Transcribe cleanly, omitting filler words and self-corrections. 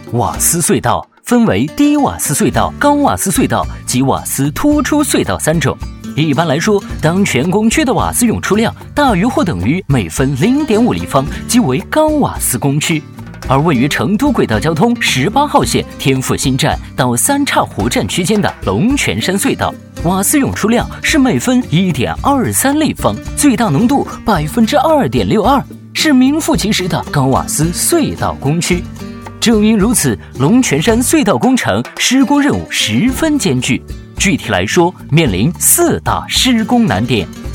瓦斯隧道分为低瓦斯隧道、高瓦斯隧道及瓦斯突出隧道3种。一般来说，当全工区的瓦斯涌出量大于或等于每分 0.5 立方，即为高瓦斯工区。而位于成都轨道交通18号线天府新站到三岔湖站区间的龙泉山隧道，瓦斯涌出量是每分 1.23 立方，最大浓度 2.62%， 是名副其实的高瓦斯隧道工区。正因如此，龙泉山隧道工程施工任务十分艰巨，具体来说，面临4大施工难点。